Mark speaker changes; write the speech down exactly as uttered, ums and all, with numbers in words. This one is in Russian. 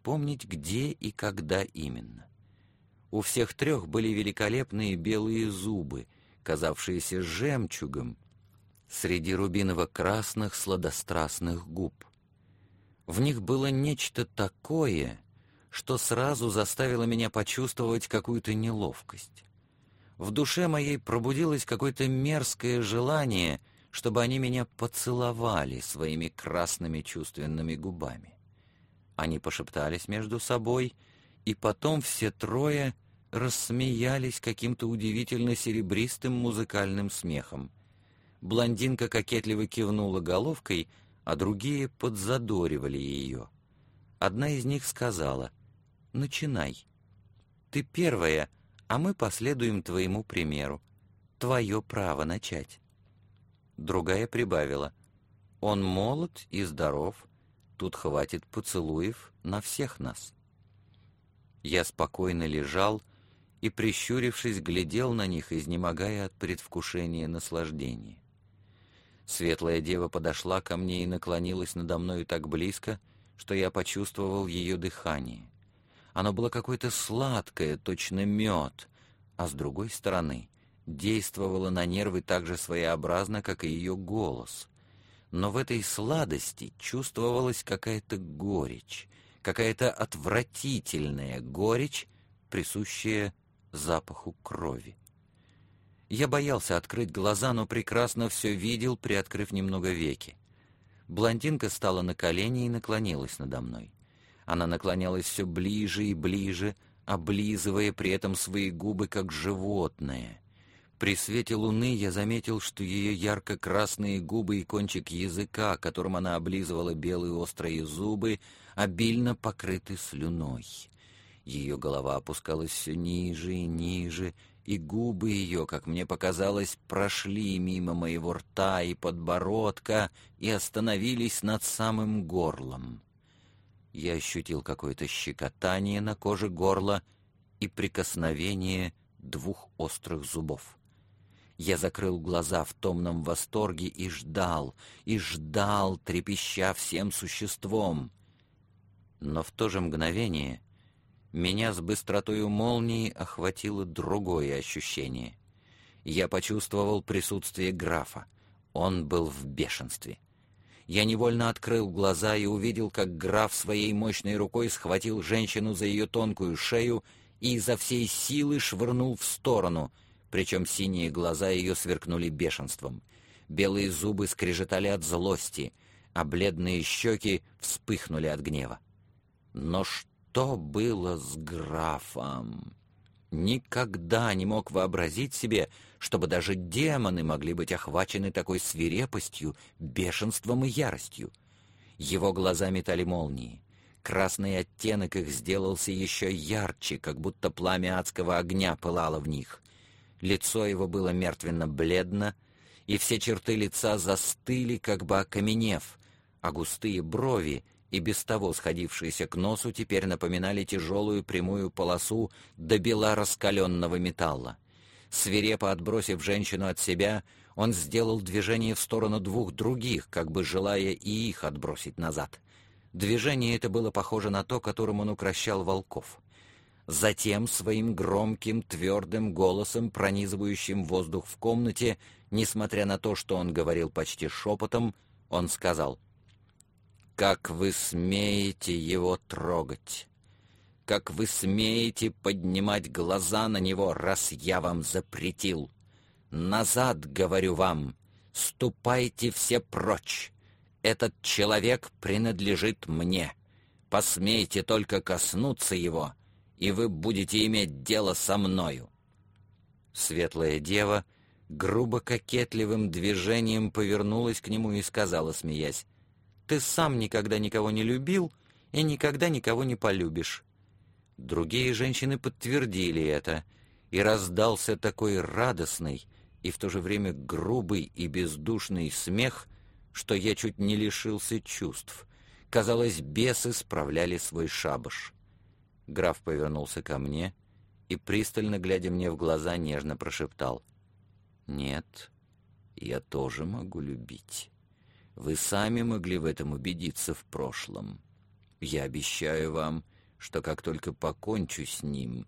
Speaker 1: вспомнить, где и когда именно. У всех трех были великолепные белые зубы, казавшиеся жемчугом среди рубиново-красных сладострастных губ. В них было нечто такое, что сразу заставило меня почувствовать какую-то неловкость. В душе моей пробудилось какое-то мерзкое желание, чтобы они меня поцеловали своими красными чувственными губами. Они пошептались между собой, и потом все трое рассмеялись каким-то удивительно серебристым музыкальным смехом. Блондинка кокетливо кивнула головкой, а другие подзадоривали ее. Одна из них сказала: «Начинай. Ты первая, а мы последуем твоему примеру. Твое право начать». Другая прибавила: «Он молод и здоров. Тут хватит поцелуев на всех нас». Я спокойно лежал и, прищурившись, глядел на них, изнемогая от предвкушения наслаждения. Светлая дева подошла ко мне и наклонилась надо мною так близко, что я почувствовал ее дыхание. Оно было какое-то сладкое, точно мед, а с другой стороны действовало на нервы так же своеобразно, как и ее голос. Но в этой сладости чувствовалась какая-то горечь, какая-то отвратительная горечь, присущая запаху крови. Я боялся открыть глаза, но прекрасно все видел, приоткрыв немного веки. Блондинка стала на колени и наклонилась надо мной. Она наклонялась все ближе и ближе, облизывая при этом свои губы, как животное. При свете луны я заметил, что ее ярко-красные губы и кончик языка, которым она облизывала белые острые зубы, обильно покрыты слюной. Ее голова опускалась все ниже и ниже, и губы ее, как мне показалось, прошли мимо моего рта и подбородка и остановились над самым горлом. Я ощутил какое-то щекотание на коже горла и прикосновение двух острых зубов. Я закрыл глаза в томном восторге и ждал, и ждал, трепеща всем существом. Но в то же мгновение меня с быстротою молнии охватило другое ощущение. Я почувствовал присутствие графа. Он был в бешенстве. Я невольно открыл глаза и увидел, как граф своей мощной рукой схватил женщину за ее тонкую шею и изо всей силы швырнул в сторону, причем синие глаза ее сверкнули бешенством. Белые зубы скрежетали от злости, а бледные щеки вспыхнули от гнева. Но что Что было с графом? Никогда не мог вообразить себе, чтобы даже демоны могли быть охвачены такой свирепостью, бешенством и яростью. Его глаза метали молнии. Красный оттенок их сделался еще ярче, как будто пламя адского огня пылало в них. Лицо его было мертвенно-бледно, и все черты лица застыли, как бы окаменев, а густые брови, и без того сходившиеся к носу, теперь напоминали тяжелую прямую полосу до бела раскаленного металла. Свирепо отбросив женщину от себя, он сделал движение в сторону двух других, как бы желая и их отбросить назад. Движение это было похоже на то, которым он укрощал волков. Затем своим громким, твердым голосом, пронизывающим воздух в комнате, несмотря на то, что он говорил почти шепотом, он сказал: «Как вы смеете его трогать? Как вы смеете поднимать глаза на него, раз я вам запретил? Назад, говорю вам, ступайте все прочь. Этот человек принадлежит мне. Посмейте только коснуться его, и вы будете иметь дело со мною». Светлая дева грубо кокетливым движением повернулась к нему и сказала, смеясь: «Ты сам никогда никого не любил и никогда никого не полюбишь». Другие женщины подтвердили это, и раздался такой радостный и в то же время грубый и бездушный смех, что я чуть не лишился чувств. Казалось, бесы справляли свой шабаш. Граф повернулся ко мне и, пристально глядя мне в глаза, нежно прошептал: «Нет, я тоже могу любить. Вы сами могли в этом убедиться в прошлом. Я обещаю вам, что как только покончу с ним,